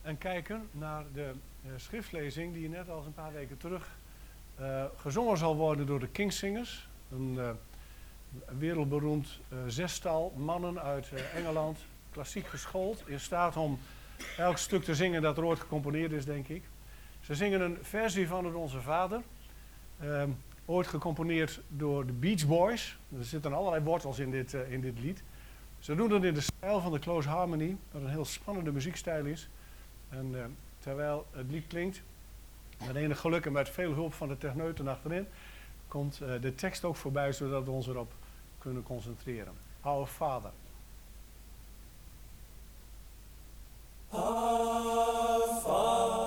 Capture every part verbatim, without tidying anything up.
en kijken naar de uh, schriftlezing die net als een paar weken terug uh, gezongen zal worden door de Kingsingers. Een uh, wereldberoemd uh, zestal mannen uit uh, Engeland, klassiek geschoold, in staat om elk stuk te zingen dat er ooit gecomponeerd is, denk ik. Ze zingen een versie van het Onze Vader, uh, ooit gecomponeerd door de Beach Boys. Er zitten allerlei wortels in dit, uh, in dit lied. Ze doen het in de stijl van de Close Harmony, wat een heel spannende muziekstijl is. En uh, terwijl het lied klinkt, met enig geluk en met veel hulp van de techneuten achterin, komt uh, de tekst ook voorbij, zodat we ons erop kunnen concentreren. Our Father. Our Father,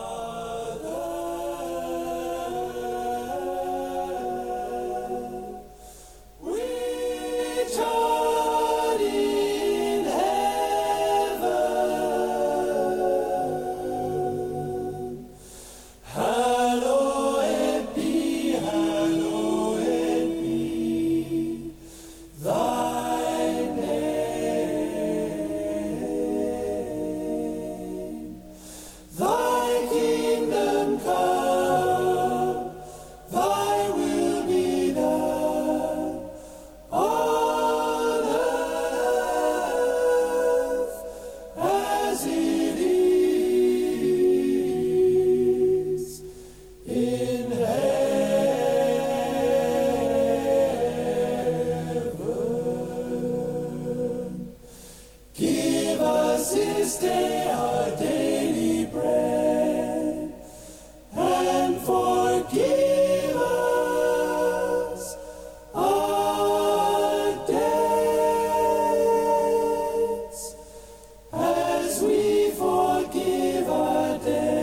which art in heaven, hallowed be, hallowed be thy name. Thy kingdom come, thy will be done on earth as it is in heaven. Give us this day our daily bread, and forgive us our debts, as we forgive our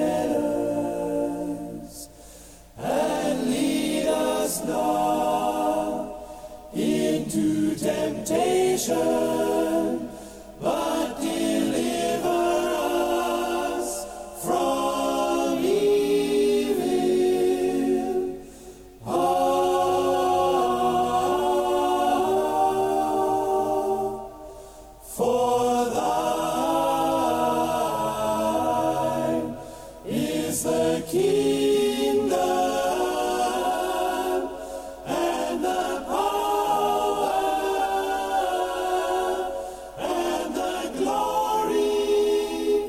debtors. And lead us not into temptation, but deliver us from evil. Ah, for thine is the kingdom and the power and the glory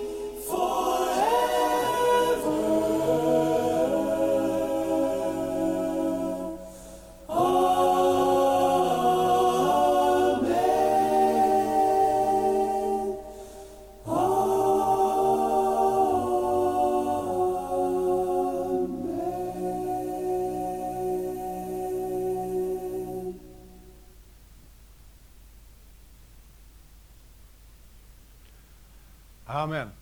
forever. Amen. Amen. Amen.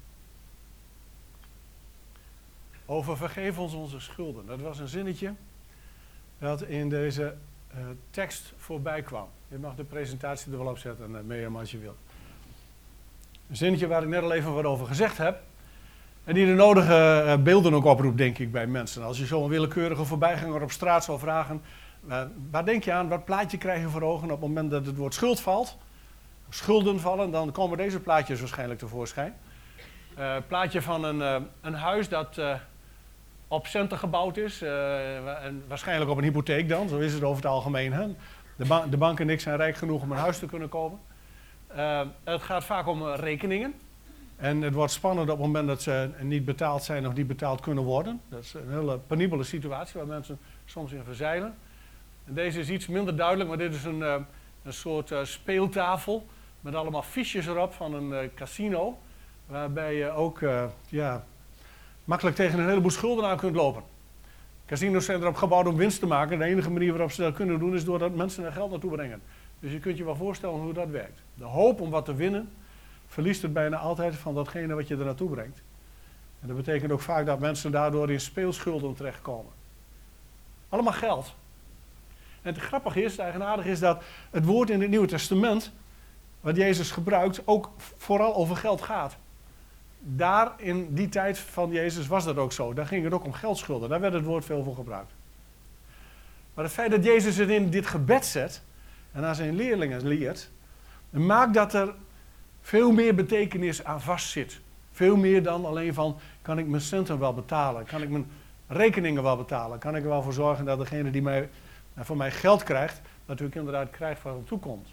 Over vergeef ons onze schulden. Dat was een zinnetje dat in deze uh, tekst voorbij kwam. Je mag de presentatie er wel op zetten, uh, Mirjam, als je wil. Een zinnetje waar ik net al even wat over gezegd heb. En die de nodige uh, beelden ook oproept, denk ik, bij mensen. Als je zo'n willekeurige voorbijganger op straat zou vragen, uh, waar denk je aan, wat plaatje krijg je voor ogen op het moment dat het woord schuld valt? Schulden vallen, dan komen deze plaatjes waarschijnlijk tevoorschijn. Uh, plaatje van een, uh, een huis dat uh, op centen gebouwd is. Uh, en waarschijnlijk op een hypotheek dan, zo is het over het algemeen. Hè? De, ba- de banken niks zijn rijk genoeg om een huis te kunnen kopen. Uh, het gaat vaak om uh, rekeningen. En het wordt spannend op het moment dat ze niet betaald zijn of niet betaald kunnen worden. Dat is een hele penibele situatie waar mensen soms in verzeilen. En deze is iets minder duidelijk, maar dit is een, uh, een soort uh, speeltafel met allemaal fiches erop van een uh, casino. Waarbij je ook uh, ja, makkelijk tegen een heleboel schulden aan kunt lopen. Casinos zijn erop gebouwd om winst te maken. De enige manier waarop ze dat kunnen doen is doordat mensen er geld naartoe brengen. Dus je kunt je wel voorstellen hoe dat werkt. De hoop om wat te winnen verliest het bijna altijd van datgene wat je er naartoe brengt. En dat betekent ook vaak dat mensen daardoor in speelschulden terechtkomen. Allemaal geld. En het grappige is, het eigenaardige is dat het woord in het Nieuwe Testament, wat Jezus gebruikt, ook vooral over geld gaat. Daar in die tijd van Jezus was dat ook zo. Daar ging het ook om geldschulden. Daar werd het woord veel voor gebruikt. Maar het feit dat Jezus het in dit gebed zet en aan zijn leerlingen leert, maakt dat er veel meer betekenis aan vastzit. Veel meer dan alleen van, kan ik mijn centen wel betalen? Kan ik mijn rekeningen wel betalen? Kan ik er wel voor zorgen dat degene die mij, voor mij geld krijgt, natuurlijk inderdaad krijgt wat hem toekomt?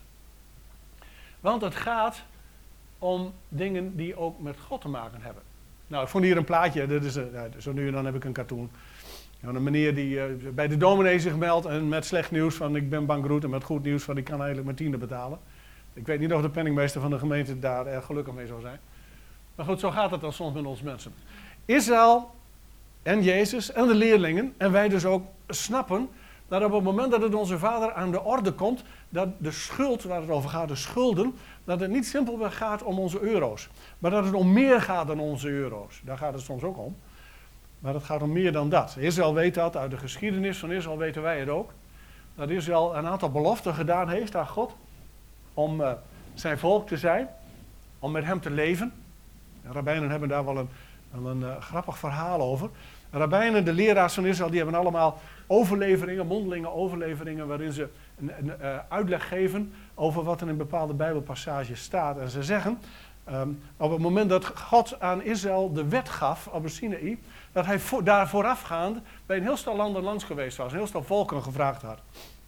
Want het gaat om dingen die ook met God te maken hebben. Nou, ik vond hier een plaatje, dit is, uh, zo nu en dan heb ik een cartoon. Een meneer die uh, bij de dominee zich meldt en met slecht nieuws van ik ben bankroet en met goed nieuws van ik kan eigenlijk mijn tiende betalen. Ik weet niet of de penningmeester van de gemeente daar erg gelukkig mee zou zijn. Maar goed, zo gaat het dan soms met ons mensen. Israël en Jezus en de leerlingen en wij dus ook snappen dat op het moment dat het onze Vader aan de orde komt, dat de schuld waar het over gaat, de schulden, dat het niet simpelweg gaat om onze euro's. Maar dat het om meer gaat dan onze euro's. Daar gaat het soms ook om. Maar het gaat om meer dan dat. Israël weet dat, uit de geschiedenis van Israël weten wij het ook. Dat Israël een aantal beloften gedaan heeft aan God. Om uh, zijn volk te zijn. Om met hem te leven. De rabbijnen hebben daar wel een, een uh, grappig verhaal over. De rabbijnen, de leraars van Israël, die hebben allemaal overleveringen, mondelinge overleveringen, waarin ze een, een uh, uitleg geven over wat er in bepaalde bijbelpassages staat. En ze zeggen, um, op het moment dat God aan Israël de wet gaf op de Sinaï, dat hij voor, daar voorafgaand bij een heel stel landen lands geweest was, een heel stel volken gevraagd had.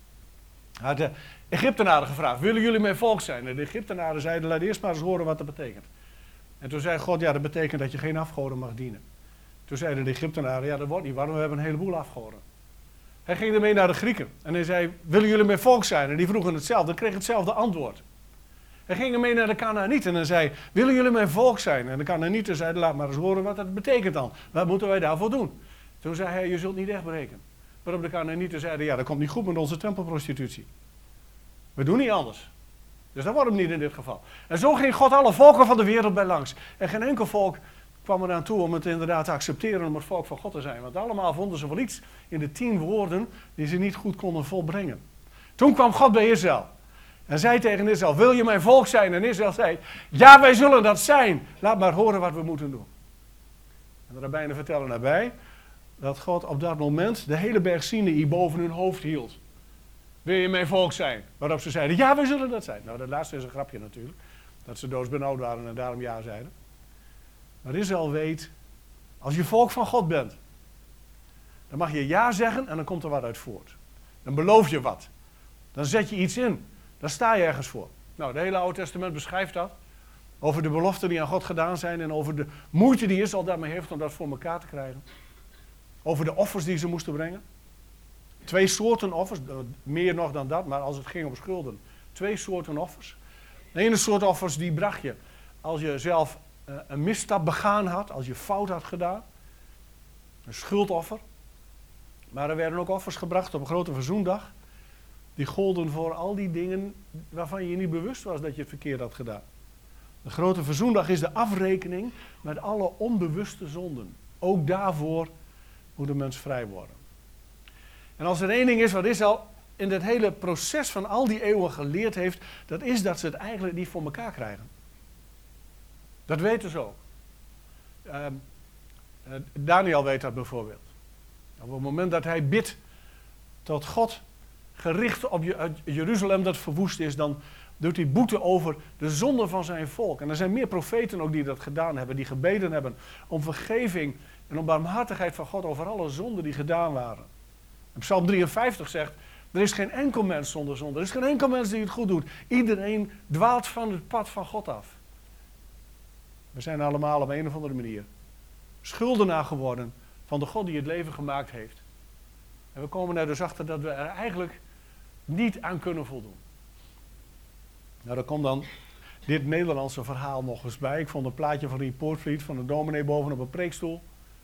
Hij had de Egyptenaren gevraagd, willen jullie mijn volk zijn? En de Egyptenaren zeiden, laat eerst maar eens horen wat dat betekent. En toen zei God, ja, dat betekent dat je geen afgoden mag dienen. Toen zeiden de Egyptenaren, ja, dat wordt niet, waarom we hebben een heleboel afgoden. Hij ging ermee naar de Grieken en hij zei, willen jullie mijn volk zijn? En die vroegen hetzelfde, en kreeg hetzelfde antwoord. Hij ging ermee naar de Kanaanieten en zei, willen jullie mijn volk zijn? En de Kanaanieten zeiden, laat maar eens horen wat dat betekent dan. Wat moeten wij daarvoor doen? Toen zei hij, je zult niet echt breken. Waarop de Kanaanieten zeiden, ja, dat komt niet goed met onze tempelprostitutie. We doen niet anders. Dus dat wordt hem niet in dit geval. En zo ging God alle volken van de wereld bij langs. En geen enkel volk kwam eraan toe om het inderdaad te accepteren om het volk van God te zijn. Want allemaal vonden ze wel iets in de tien woorden die ze niet goed konden volbrengen. Toen kwam God bij Israël. En zei tegen Israël, wil je mijn volk zijn? En Israël zei, ja, wij zullen dat zijn. Laat maar horen wat we moeten doen. En de rabbijnen vertellen daarbij dat God op dat moment de hele berg Sinaï boven hun hoofd hield. Wil je mijn volk zijn? Waarop ze zeiden, ja, wij zullen dat zijn. Nou, dat laatste is een grapje natuurlijk. Dat ze doodsbenauwd waren en daarom ja zeiden. Maar Israël weet, als je volk van God bent, dan mag je ja zeggen en dan komt er wat uit voort. Dan beloof je wat. Dan zet je iets in. Dan sta je ergens voor. Nou, het hele Oude Testament beschrijft dat. Over de beloften die aan God gedaan zijn en over de moeite die Israël daarmee heeft om dat voor elkaar te krijgen. Over de offers die ze moesten brengen. Twee soorten offers, meer nog dan dat, maar als het ging om schulden. Twee soorten offers. De ene soort offers die bracht je als je zelf uh, een misstap begaan had, als je fout had gedaan. Een schuldoffer. Maar er werden ook offers gebracht op een grote verzoendag. Die golden voor al die dingen waarvan je je niet bewust was dat je het verkeerd had gedaan. De grote verzoendag is de afrekening met alle onbewuste zonden. Ook daarvoor moet de mens vrij worden. En als er één ding is wat Israël in dit hele proces van al die eeuwen geleerd heeft, dat is dat ze het eigenlijk niet voor elkaar krijgen. Dat weten ze ook. Uh, uh, Daniel weet dat bijvoorbeeld. Op het moment dat hij bidt tot God, gericht op Jeruzalem dat verwoest is, dan doet hij boete over de zonde van zijn volk. En er zijn meer profeten ook die dat gedaan hebben, die gebeden hebben om vergeving en om barmhartigheid van God over alle zonden die gedaan waren. En Psalm drieënvijftig zegt, er is geen enkel mens zonder zonde. Er is geen enkel mens die het goed doet. Iedereen dwaalt van het pad van God af. We zijn allemaal op een of andere manier schuldenaar geworden van de God die het leven gemaakt heeft. En we komen er dus achter dat we er eigenlijk niet aan kunnen voldoen. Nou, daar komt dan dit Nederlandse verhaal nog eens bij. Ik vond een plaatje van die Poortvliet, van een dominee bovenop een preekstoel.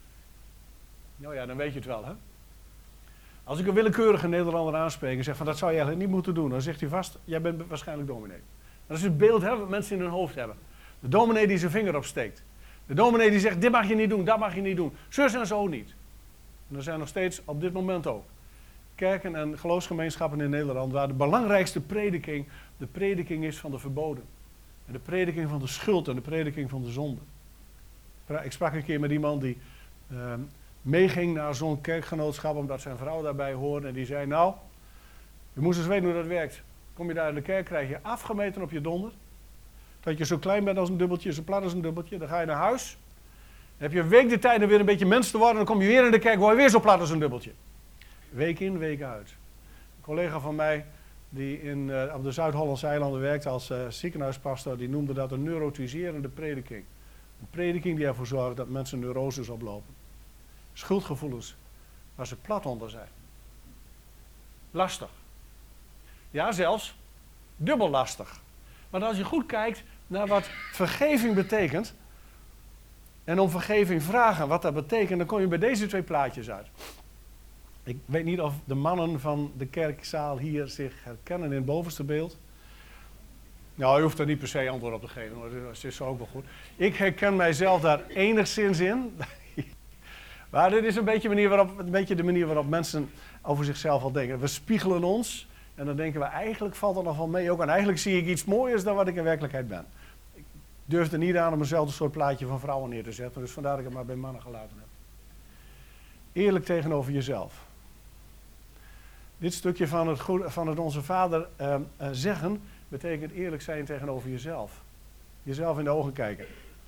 Nou ja, dan weet je het wel, hè. Als ik een willekeurige Nederlander aanspreek en zeg van dat zou je eigenlijk niet moeten doen, dan zegt hij vast, jij bent waarschijnlijk dominee. Dat is het beeld hè, wat mensen in hun hoofd hebben. De dominee die zijn vinger opsteekt. De dominee die zegt, dit mag je niet doen, dat mag je niet doen. Zus en zo niet. En er zijn nog steeds op dit moment ook kerken en geloofsgemeenschappen in Nederland waar de belangrijkste prediking de prediking is van de verboden. En de prediking van de schuld en de prediking van de zonde. Ik sprak een keer met iemand die uh, meeging naar zo'n kerkgenootschap omdat zijn vrouw daarbij hoorde. En die zei, nou, je moest eens weten hoe dat werkt. Kom je daar in de kerk, krijg je afgemeten op je donder. Dat je zo klein bent als een dubbeltje, zo plat als een dubbeltje. Dan ga je naar huis. Dan heb je een week de tijd om weer een beetje mens te worden. Dan kom je weer in de kerk, word je weer zo plat als een dubbeltje. Week in, week uit. Een collega van mij, die in, uh, op de Zuid-Hollandse eilanden werkte als uh, ziekenhuispastor, die noemde dat een neurotiserende prediking. Een prediking die ervoor zorgt dat mensen neuroses oplopen. Schuldgevoelens waar ze plat onder zijn. Lastig. Ja, zelfs dubbel lastig. Want als je goed kijkt naar wat vergeving betekent, en om vergeving vragen wat dat betekent, dan kom je bij deze twee plaatjes uit. Ik weet niet of de mannen van de kerkzaal hier zich herkennen in het bovenste beeld. Nou, je hoeft er niet per se antwoord op te geven, hoor. Dat is zo ook wel goed. Ik herken mijzelf daar enigszins in. Maar dit is een beetje, manier waarop, een beetje de manier waarop mensen over zichzelf al denken. We spiegelen ons en dan denken we, eigenlijk valt er nog wel mee ook. En eigenlijk zie ik iets mooiers dan wat ik in werkelijkheid ben. Ik durf er niet aan om eenzelfde soort plaatje van vrouwen neer te zetten. Dus vandaar dat ik het maar bij mannen gelaten heb. Eerlijk tegenover jezelf. Dit stukje van het, goede, van het Onze Vader uh, uh, zeggen, betekent eerlijk zijn tegenover jezelf. Jezelf in de ogen kijken.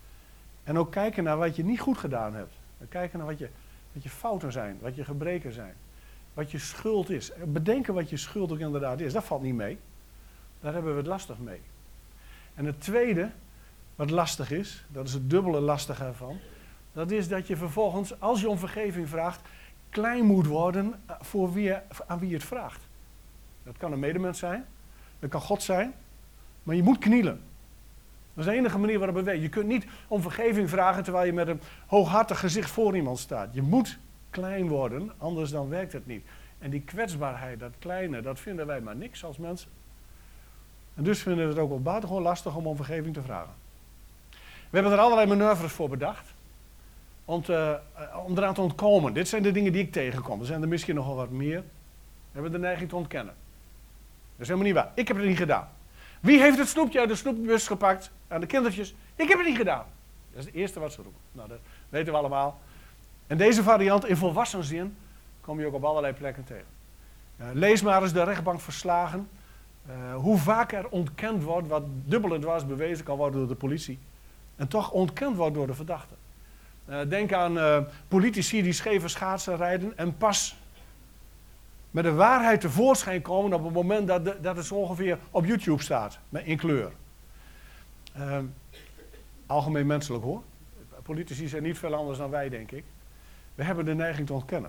En ook kijken naar wat je niet goed gedaan hebt. En kijken naar wat je, wat je fouten zijn, wat je gebreken zijn. Wat je schuld is. Bedenken wat je schuld ook inderdaad is. Dat valt niet mee. Daar hebben we het lastig mee. En het tweede, wat lastig is, dat is het dubbele lastige ervan. Dat is dat je vervolgens, als je om vergeving vraagt, klein moet worden voor wie, aan wie je het vraagt. Dat kan een medemens zijn. Dat kan God zijn. Maar je moet knielen. Dat is de enige manier waarop we weten. Je kunt niet om vergeving vragen terwijl je met een hooghartig gezicht voor iemand staat. Je moet klein worden, anders dan werkt het niet. En die kwetsbaarheid, dat kleine, dat vinden wij maar niks als mensen. En dus vinden we het ook wel buitengewoon lastig om om vergeving te vragen. We hebben er allerlei manoeuvres voor bedacht. Om, te, om eraan te ontkomen. Dit zijn de dingen die ik tegenkom. Er zijn er misschien nog wel wat meer. We hebben de neiging te ontkennen. Dat is helemaal niet waar. Ik heb het niet gedaan. Wie heeft het snoepje uit de snoepbus gepakt aan de kindertjes? Ik heb het niet gedaan. Dat is het eerste wat ze roepen. Nou, dat weten we allemaal. En deze variant in volwassen zin kom je ook op allerlei plekken tegen. Uh, lees maar eens de rechtbank verslagen. Uh, hoe vaak er ontkend wordt wat dubbel en dwars bewezen kan worden door de politie. En toch ontkend wordt door de verdachte. Uh, denk aan uh, politici die scheve schaatsen rijden en pas met de waarheid tevoorschijn komen op het moment dat, de, dat het zo ongeveer op YouTube staat, met, in kleur. Uh, algemeen menselijk hoor. Politici zijn niet veel anders dan wij, denk ik. We hebben de neiging te ontkennen.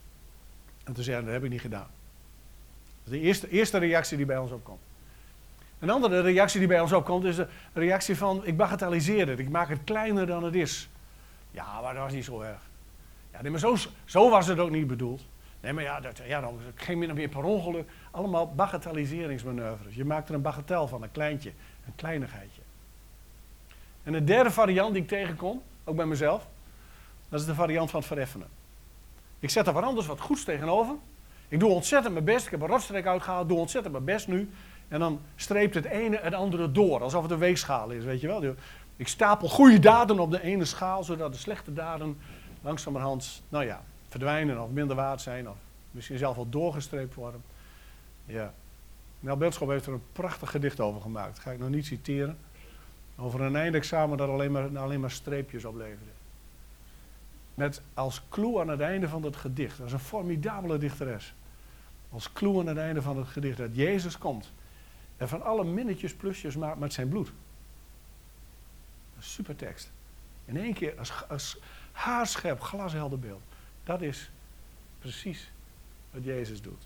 En te zeggen, dat heb ik niet gedaan. Dat is de eerste, eerste reactie die bij ons opkomt. Een andere reactie die bij ons opkomt is de reactie van, ik bagatelliseer het. Ik maak het kleiner dan het is. Ja, maar dat was niet zo erg. Ja, nee, maar zo, zo was het ook niet bedoeld. Nee, maar ja, dat, ja dan ging min of meer per ongeluk. Allemaal bagatelliseringsmanoeuvres. Je maakt er een bagatel van, een kleintje, een kleinigheidje. En de derde variant die ik tegenkom, ook bij mezelf, dat is de variant van het vereffenen. Ik zet er wat anders wat goeds tegenover. Ik doe ontzettend mijn best. Ik heb een rotstreek uitgehaald, doe ontzettend mijn best nu. En dan streept het ene het andere door, alsof het een weegschaal is, weet je wel. Ik stapel goede daden op de ene schaal, zodat de slechte daden langzamerhand, nou ja, verdwijnen of minder waard zijn. Of misschien zelf wel doorgestreept worden. Ja. Nel Benschop heeft er een prachtig gedicht over gemaakt. Dat ga ik nog niet citeren. Over een eindexamen dat alleen maar, alleen maar streepjes opleverde. Met als clue aan het einde van het gedicht. Dat is een formidabele dichteres. Als clue aan het einde van het gedicht dat Jezus komt. En van alle minnetjes plusjes maakt met zijn bloed. Een super tekst. In één keer als, als haarscherp, glashelder beeld. Dat is precies wat Jezus doet.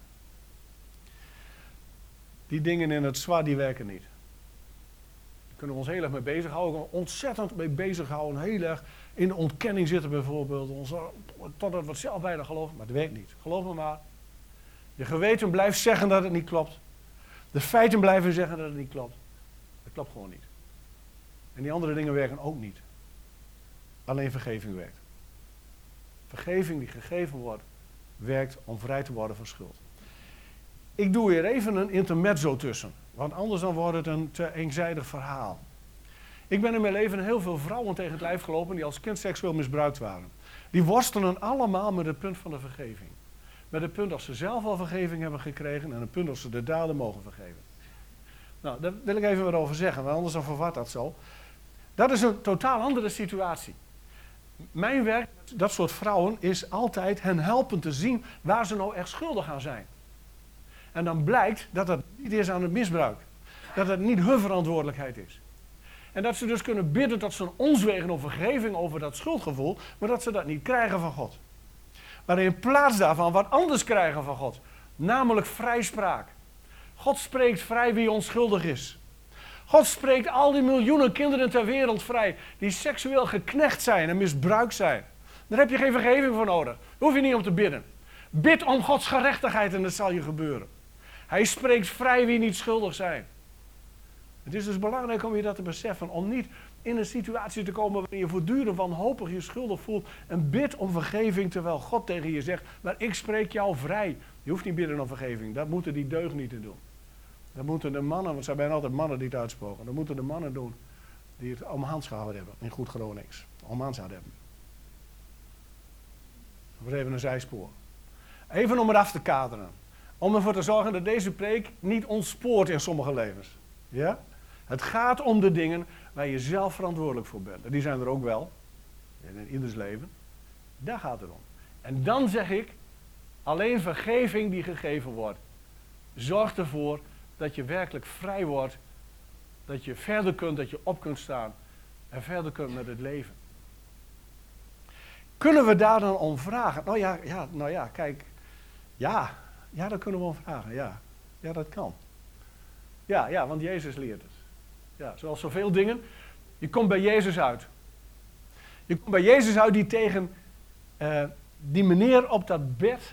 Die dingen in het zwart, die werken niet. Daar kunnen we ons heel erg mee bezighouden. Ontzettend mee bezighouden. Heel erg in de ontkenning zitten bijvoorbeeld. Ons, totdat we het zelf bijna geloven. Maar het werkt niet. Geloof me maar. Je geweten blijft zeggen dat het niet klopt. De feiten blijven zeggen dat het niet klopt. Het klopt gewoon niet. En die andere dingen werken ook niet. Alleen vergeving werkt. Vergeving die gegeven wordt, werkt om vrij te worden van schuld. Ik doe hier even een intermezzo tussen. Want anders dan wordt het een te eenzijdig verhaal. Ik ben in mijn leven heel veel vrouwen tegen het lijf gelopen die als kind seksueel misbruikt waren. Die worstelen allemaal met het punt van de vergeving. Met het punt als ze zelf al vergeving hebben gekregen en het punt als ze de daden mogen vergeven. Nou, daar wil ik even wat over zeggen, want anders dan verwart dat zo. Dat is een totaal andere situatie. Mijn werk met dat soort vrouwen is altijd hen helpen te zien waar ze nou echt schuldig aan zijn. En dan blijkt dat dat niet is aan het misbruik. Dat het niet hun verantwoordelijkheid is. En dat ze dus kunnen bidden tot ze ons wegen om vergeving over dat schuldgevoel, maar dat ze dat niet krijgen van God. Maar in plaats daarvan wat anders krijgen van God. Namelijk vrijspraak. God spreekt vrij wie onschuldig is. God spreekt al die miljoenen kinderen ter wereld vrij die seksueel geknecht zijn en misbruikt zijn. Daar heb je geen vergeving voor nodig. Daar hoef je niet om te bidden. Bid om Gods gerechtigheid en dat zal je gebeuren. Hij spreekt vrij wie niet schuldig zijn. Het is dus belangrijk om je dat te beseffen. Om niet in een situatie te komen waarin je voortdurend wanhopig je schuldig voelt. En bid om vergeving terwijl God tegen je zegt, maar ik spreek jou vrij. Je hoeft niet bidden om vergeving. Dat moeten die deugnieten doen. Dat moeten de mannen, want er zijn altijd mannen die het uitspoken. Dat moeten de mannen doen die het omhans gehouden hebben. In goed Gronings. Omhans hadden hebben. Dat was even een zijspoor. Even om het af te kaderen. Om ervoor te zorgen dat deze preek niet ontspoort in sommige levens. Ja? Het gaat om de dingen waar je zelf verantwoordelijk voor bent. En die zijn er ook wel. In ieders leven. Daar gaat het om. En dan zeg ik, alleen vergeving die gegeven wordt, zorgt ervoor dat je werkelijk vrij wordt. Dat je verder kunt, dat je op kunt staan. En verder kunt met het leven. Kunnen we daar dan om vragen? Nou ja, ja, nou ja kijk. Ja, ja, daar kunnen we om vragen. Ja, ja dat kan. Ja, ja, want Jezus leert het. Ja, zoals zoveel dingen. Je komt bij Jezus uit. Je komt bij Jezus uit die tegen uh, die meneer op dat bed.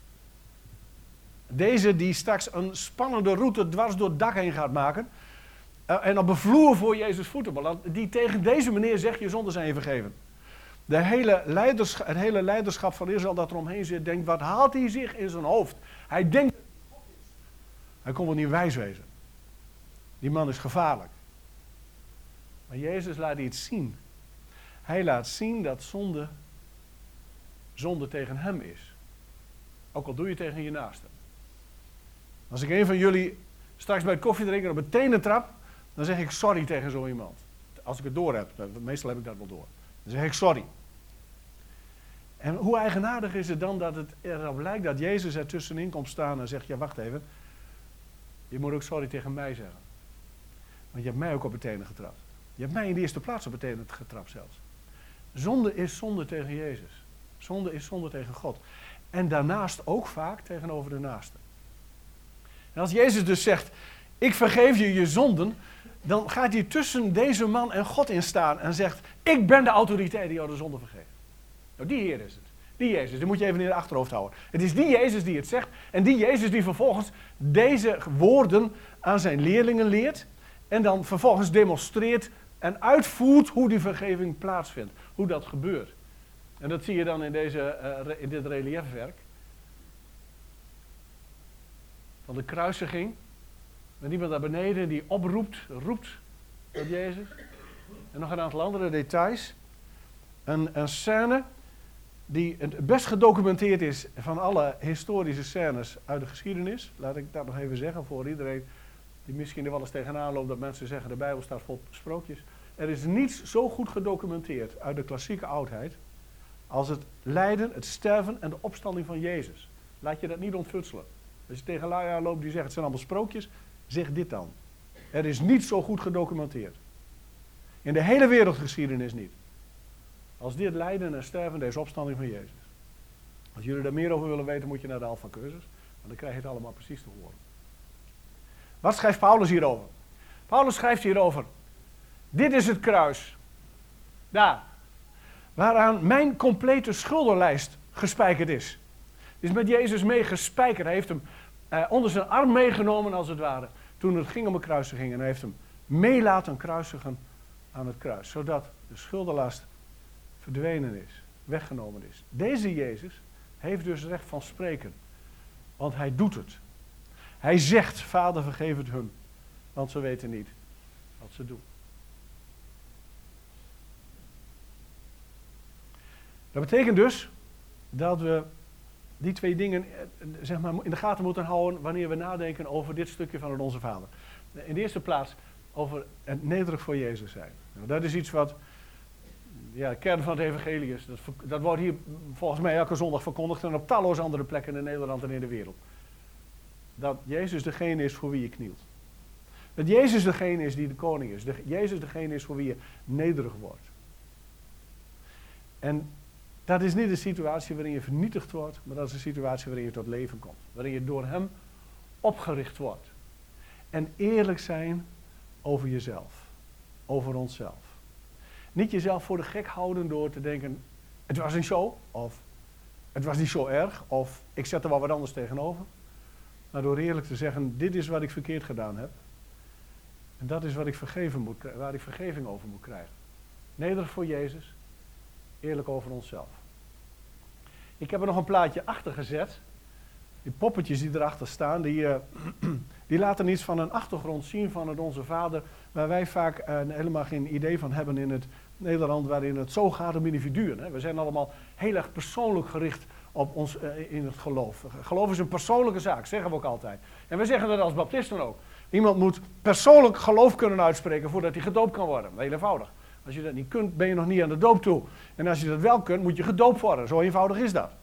Deze die straks een spannende route dwars door het dak heen gaat maken. Uh, en op een vloer voor Jezus voeten belandt. Die tegen deze meneer zegt, je zonden zijn je vergeven. De hele leiderschap, het hele leiderschap van Israël dat er omheen zit, denkt, wat haalt hij zich in zijn hoofd? Hij denkt, hij kon wel niet wijs wezen. Die man is gevaarlijk. Maar Jezus laat iets zien. Hij laat zien dat zonde, zonde tegen hem is. Ook al doe je tegen je naaste. Als ik een van jullie straks bij het koffiedrinken op mijn tenen trap, dan zeg ik sorry tegen zo iemand. Als ik het door heb, meestal heb ik dat wel door. Dan zeg ik sorry. En hoe eigenaardig is het dan dat het erop lijkt dat Jezus er tussenin komt staan en zegt, ja wacht even, je moet ook sorry tegen mij zeggen. Want je hebt mij ook op de tenen getrapt. Je hebt mij in de eerste plaats op de tenen getrapt zelfs. Zonde is zonde tegen Jezus. Zonde is zonde tegen God. En daarnaast ook vaak tegenover de naaste. En als Jezus dus zegt, ik vergeef je je zonden, dan gaat hij tussen deze man en God in staan en zegt, ik ben de autoriteit die jou de zonde vergeeft. Nou, die Heer is het. Die Jezus, die moet je even in je achterhoofd houden. Het is die Jezus die het zegt en die Jezus die vervolgens deze woorden aan zijn leerlingen leert en dan vervolgens demonstreert en uitvoert hoe die vergeving plaatsvindt. Hoe dat gebeurt. En dat zie je dan in, deze, uh, in dit reliefwerk. Van de kruisiging. Met iemand daar beneden die oproept, roept tot Jezus. En nog een aantal andere details. Een, een scène die het best gedocumenteerd is van alle historische scènes uit de geschiedenis. Laat ik dat nog even zeggen voor iedereen die misschien er wel eens tegenaan loopt dat mensen zeggen de Bijbel staat vol sprookjes. Er is niets zo goed gedocumenteerd uit de klassieke oudheid als het lijden, het sterven en de opstanding van Jezus. Laat je dat niet ontfutselen. Als je tegen lui aan loopt die zegt het zijn allemaal sprookjes, zeg dit dan. Er is niet zo goed gedocumenteerd. In de hele wereldgeschiedenis niet. Als dit lijden en sterven, deze opstanding van Jezus. Als jullie daar meer over willen weten, moet je naar de Alpha cursus. Want dan krijg je het allemaal precies te horen. Wat schrijft Paulus hierover? Paulus schrijft hierover. Dit is het kruis. Daar. Waaraan mijn complete schuldenlijst gespijkerd is. Het is met Jezus mee gespijkerd. Hij heeft hem eh, onder zijn arm meegenomen als het ware. Toen het ging om een kruisiging. En hij heeft hem mee laten kruisigen aan het kruis. Zodat de schuldenlast verdwenen is. Weggenomen is. Deze Jezus heeft dus recht van spreken. Want hij doet het. Hij zegt, Vader vergeef het hun. Want ze weten niet wat ze doen. Dat betekent dus dat we die twee dingen zeg maar, in de gaten moeten houden wanneer we nadenken over dit stukje van het Onze Vader. In de eerste plaats over het nederig voor Jezus zijn. Nou, dat is iets wat, ja, de kern van het evangelie is. Dat, dat wordt hier volgens mij elke zondag verkondigd en op talloze andere plekken in Nederland en in de wereld. Dat Jezus degene is voor wie je knielt. Dat Jezus degene is die de koning is. Dat Jezus degene is voor wie je nederig wordt. En dat is niet een situatie waarin je vernietigd wordt, maar dat is een situatie waarin je tot leven komt. Waarin je door hem opgericht wordt. En eerlijk zijn over jezelf. Over onszelf. Niet jezelf voor de gek houden door te denken, het was een show, of het was niet zo erg, of ik zet er wel wat anders tegenover. Maar door eerlijk te zeggen, dit is wat ik verkeerd gedaan heb. En dat is wat ik vergeven moet, waar ik vergeving over moet krijgen. Nederig voor Jezus, eerlijk over onszelf. Ik heb er nog een plaatje achter gezet. Die poppetjes die erachter staan, die, uh, die laten iets van een achtergrond zien van het Onze Vader, waar wij vaak uh, helemaal geen idee van hebben in het Nederland, waarin het zo gaat om individuen. Hè. We zijn allemaal heel erg persoonlijk gericht op ons uh, in het geloof. Geloof is een persoonlijke zaak, zeggen we ook altijd. En we zeggen dat als baptisten ook. Iemand moet persoonlijk geloof kunnen uitspreken voordat hij gedoopt kan worden. Heel eenvoudig. Als je dat niet kunt, ben je nog niet aan de doop toe. En als je dat wel kunt, moet je gedoopt worden. Zo eenvoudig is dat.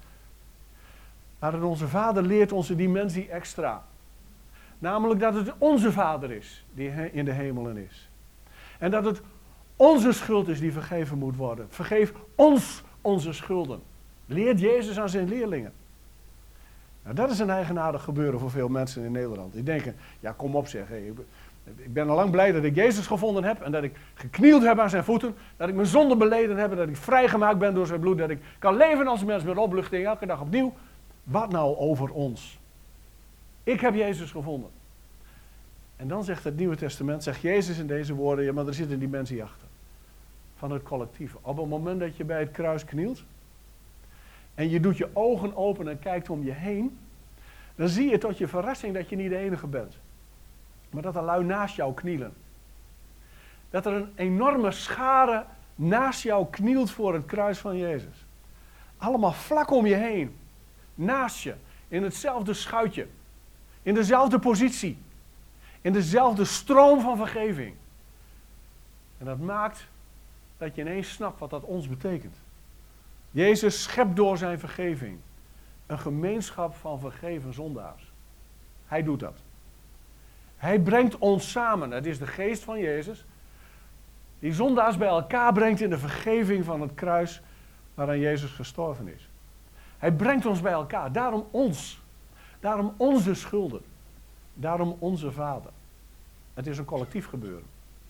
Maar Onze Vader leert ons een dimensie extra. Namelijk dat het onze Vader is, die in de hemelen is. En dat het onze schuld is die vergeven moet worden. Vergeef ons onze schulden. Leert Jezus aan zijn leerlingen. Nou, dat is een eigenaardig gebeuren voor veel mensen in Nederland. Die denken, ja kom op zeg, hey, ik ben al lang blij dat ik Jezus gevonden heb en dat ik geknield heb aan zijn voeten, dat ik mijn zonde beleden heb, dat ik vrijgemaakt ben door zijn bloed, dat ik kan leven als mens met opluchting elke dag opnieuw. Wat nou over ons? Ik heb Jezus gevonden. En dan zegt het Nieuwe Testament, zegt Jezus in deze woorden, ja maar er zit een dimensie achter. Van het collectieve. Op het moment dat je bij het kruis knielt en je doet je ogen open en kijkt om je heen, dan zie je tot je verrassing dat je niet de enige bent. Maar dat er lui naast jou knielen. Dat er een enorme schare naast jou knielt voor het kruis van Jezus. Allemaal vlak om je heen. Naast je. In hetzelfde schuitje. In dezelfde positie. In dezelfde stroom van vergeving. En dat maakt dat je ineens snapt wat dat ons betekent. Jezus schept door zijn vergeving een gemeenschap van vergeven zondaars. Hij doet dat. Hij brengt ons samen. Het is de geest van Jezus die zondaars bij elkaar brengt in de vergeving van het kruis waaraan Jezus gestorven is. Hij brengt ons bij elkaar. Daarom ons. Daarom onze schulden. Daarom onze Vader. Het is een collectief gebeuren.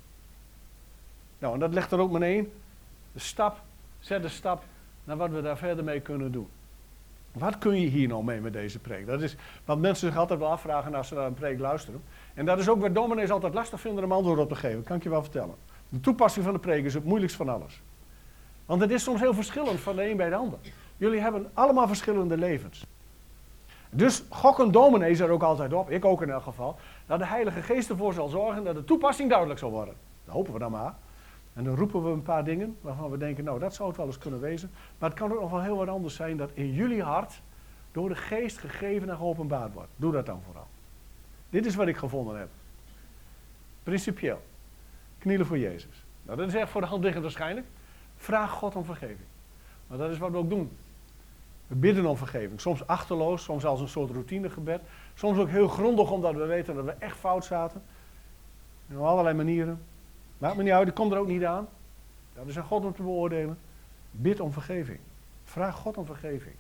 Nou, en dat legt dan ook meteen de stap, zet de stap naar wat we daar verder mee kunnen doen. Wat kun je hier nou mee met deze preek? Dat is wat mensen zich altijd wel afvragen als ze naar een preek luisteren. En dat is ook wat dominees altijd lastig vinden om antwoord op te geven. Kan ik je wel vertellen. De toepassing van de preek is het moeilijkst van alles. Want het is soms heel verschillend van de een bij de ander. Jullie hebben allemaal verschillende levens. Dus gokken dominees er ook altijd op, ik ook in elk geval, dat de Heilige Geest ervoor zal zorgen dat de toepassing duidelijk zal worden. Dat hopen we dan maar. En dan roepen we een paar dingen waarvan we denken, nou dat zou het wel eens kunnen wezen. Maar het kan ook nog wel heel wat anders zijn dat in jullie hart door de Geest gegeven en geopenbaard wordt. Doe dat dan vooral. Dit is wat ik gevonden heb. Principieel. Knielen voor Jezus. Nou, dat is echt voor de hand liggend waarschijnlijk. Vraag God om vergeving. Maar dat is wat we ook doen. We bidden om vergeving. Soms achterloos, soms als een soort routinegebed. Soms ook heel grondig omdat we weten dat we echt fout zaten. En op allerlei manieren. Maakt me niet uit, ik kom er ook niet aan. Dat is aan God om te beoordelen. Bid om vergeving. Vraag God om vergeving.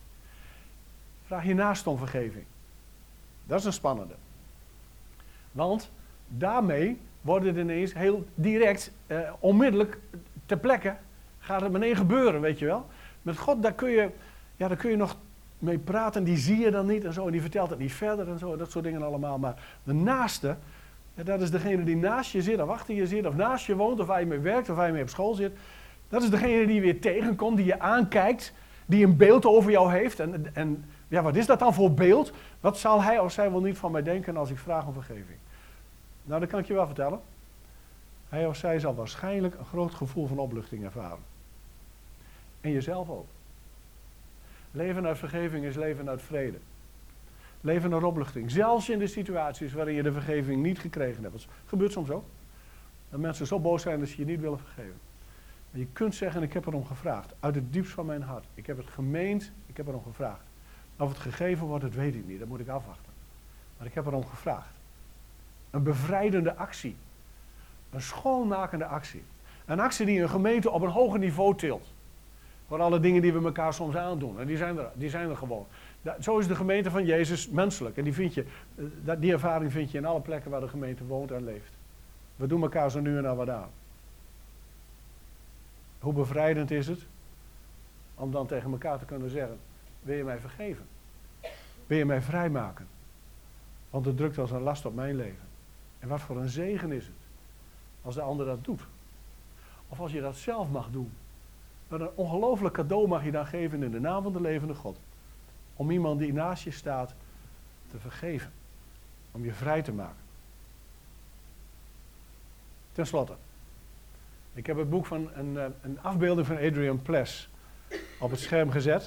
Vraag je naast om vergeving. Dat is een spannende. Want daarmee wordt het ineens heel direct, eh, onmiddellijk, ter plekke, gaat het meteen gebeuren, weet je wel. Met God, daar kun je, ja, daar kun je nog mee praten, die zie je dan niet en zo. En die vertelt het niet verder en zo, dat soort dingen allemaal. Maar de naaste, ja, dat is degene die naast je zit, of achter je zit, of naast je woont, of waar je mee werkt, of waar je mee op school zit. Dat is degene die je weer tegenkomt, die je aankijkt, die een beeld over jou heeft. En, en ja, wat is dat dan voor beeld? Wat zal hij of zij wel niet van mij denken als ik vraag om vergeving? Nou, dat kan ik je wel vertellen. Hij of zij zal waarschijnlijk een groot gevoel van opluchting ervaren. En jezelf ook. Leven uit vergeving is leven uit vrede. Leven naar opluchting. Zelfs in de situaties waarin je de vergeving niet gekregen hebt. Dat gebeurt soms ook. Dat mensen zo boos zijn dat ze je niet willen vergeven. Maar je kunt zeggen, ik heb erom gevraagd. Uit het diepst van mijn hart. Ik heb het gemeend, ik heb erom gevraagd. Of het gegeven wordt, dat weet ik niet. Dat moet ik afwachten. Maar ik heb erom gevraagd. Een bevrijdende actie. Een schoonmakende actie. Een actie die een gemeente op een hoger niveau tilt. Voor alle dingen die we elkaar soms aandoen. En die zijn er, die zijn er gewoon. Da- zo is de gemeente van Jezus menselijk. En die, vind je, uh, die ervaring vind je in alle plekken waar de gemeente woont en leeft. We doen elkaar zo nu en dan wat aan. Hoe bevrijdend is het om dan tegen elkaar te kunnen zeggen, wil je mij vergeven? Wil je mij vrijmaken? Want het drukt als een last op mijn leven. En wat voor een zegen is het als de ander dat doet. Of als je dat zelf mag doen. Wat een ongelooflijk cadeau mag je dan geven in de naam van de levende God. Om iemand die naast je staat te vergeven. Om je vrij te maken. Ten slotte. Ik heb het boek van een, een afbeelding van Adrian Pless op het scherm gezet.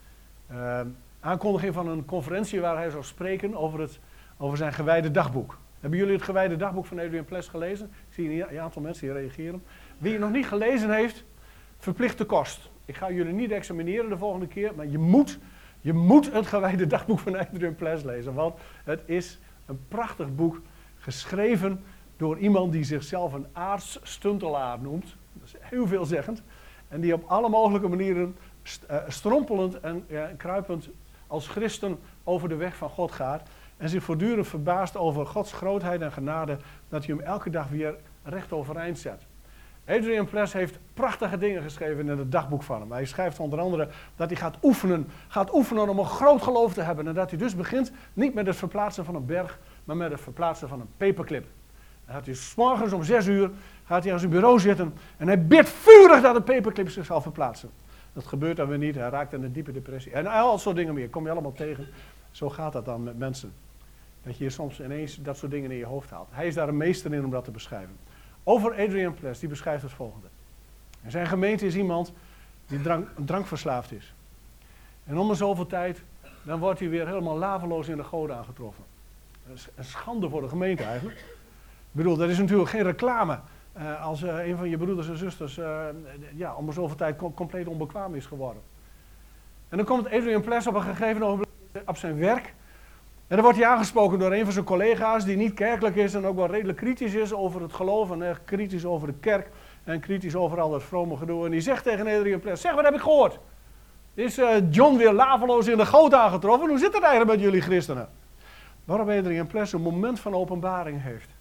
Uh, aankondiging van een conferentie waar hij zou spreken over, het, over zijn gewijde dagboek. Hebben jullie het gewijde dagboek van Adrian Pless gelezen? Ik zie een aantal mensen die reageren. Wie het nog niet gelezen heeft, verplichte kost. Ik ga jullie niet examineren de volgende keer, maar je moet, je moet het gewijde dagboek van Adrian Pless lezen. Want het is een prachtig boek, geschreven door iemand die zichzelf een aartsstuntelaar noemt. Dat is heel veelzeggend. En die op alle mogelijke manieren st- uh, strompelend en uh, kruipend als christen over de weg van God gaat. En zich voortdurend verbaast over Gods grootheid en genade, dat hij hem elke dag weer recht overeind zet. Adrian Pless heeft prachtige dingen geschreven in het dagboek van hem. Hij schrijft onder andere dat hij gaat oefenen, gaat oefenen om een groot geloof te hebben. En dat hij dus begint niet met het verplaatsen van een berg, maar met het verplaatsen van een paperclip. Dan gaat hij 's morgens om zes uur gaat hij aan zijn bureau zitten en hij bidt vurig dat een paperclip zich zal verplaatsen. Dat gebeurt dan weer niet, hij raakt in een diepe depressie. En al dat soort dingen meer, kom je allemaal tegen. Zo gaat dat dan met mensen. Dat je soms ineens dat soort dingen in je hoofd haalt. Hij is daar een meester in om dat te beschrijven. Over Adrian Pless, die beschrijft het volgende. En zijn gemeente is iemand die drank, drankverslaafd is. En om de zoveel tijd, dan wordt hij weer helemaal laveloos in de goden aangetroffen. Dat is een schande voor de gemeente eigenlijk. Ik bedoel, dat is natuurlijk geen reclame. Uh, als uh, een van je broeders en zusters uh, ja, om de zoveel tijd com- compleet onbekwaam is geworden. En dan komt Adrian Pless op een gegeven moment op zijn werk. En dan wordt hij aangesproken door een van zijn collega's die niet kerkelijk is en ook wel redelijk kritisch is over het geloof en echt kritisch over de kerk en kritisch over al dat vrome gedoe. En die zegt tegen Adrian Pless, zeg, wat heb ik gehoord? Is uh, John weer laveloos in de goot aangetroffen? Hoe zit het eigenlijk met jullie christenen? Waarop Adrian Pless een moment van openbaring heeft.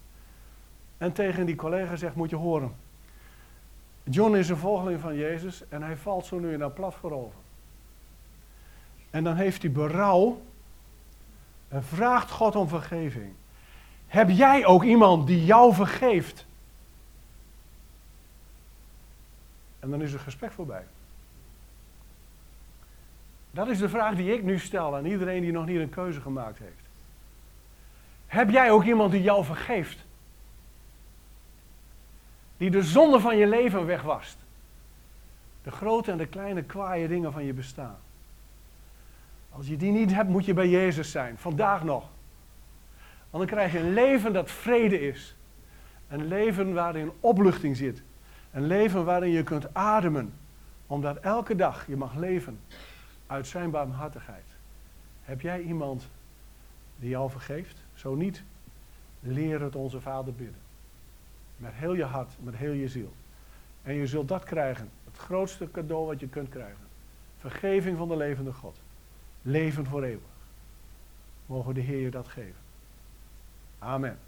En tegen die collega zegt, moet je horen. John is een volgeling van Jezus en hij valt zo nu en dan plat voorover. En dan heeft hij berouw en vraagt God om vergeving. Heb jij ook iemand die jou vergeeft? En dan is het gesprek voorbij. Dat is de vraag die ik nu stel aan iedereen die nog niet een keuze gemaakt heeft. Heb jij ook iemand die jou vergeeft? Die de zonde van je leven wegwast. De grote en de kleine kwaaie dingen van je bestaan. Als je die niet hebt, moet je bij Jezus zijn. Vandaag nog. Want dan krijg je een leven dat vrede is. Een leven waarin opluchting zit. Een leven waarin je kunt ademen. Omdat elke dag je mag leven uit zijn barmhartigheid. Heb jij iemand die jou vergeeft? Zo niet, leer het onze Vader bidden. Met heel je hart, met heel je ziel. En je zult dat krijgen. Het grootste cadeau wat je kunt krijgen. Vergeving van de levende God. Leven voor eeuwig. Mogen de Heer je dat geven. Amen.